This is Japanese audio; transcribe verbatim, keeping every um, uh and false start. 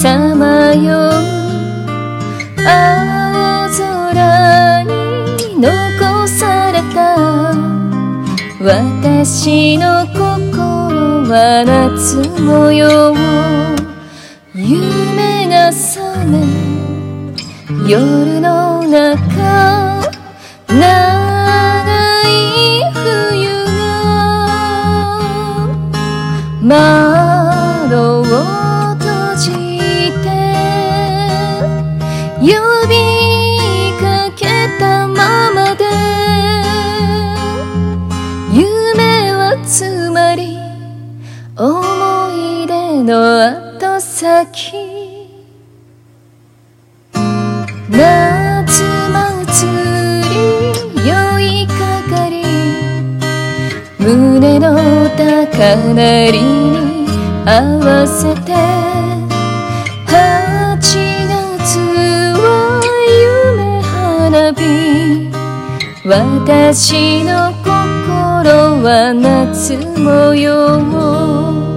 さまよう青空に残された私の心は夏模様。夢が覚め夜の中長い冬が窓を閉じて呼びかけたままで夢はつまり思い出の後先。夏祭り酔いかかり胸の高鳴りに合わせてはちがつは夢花火私の心は夏模様。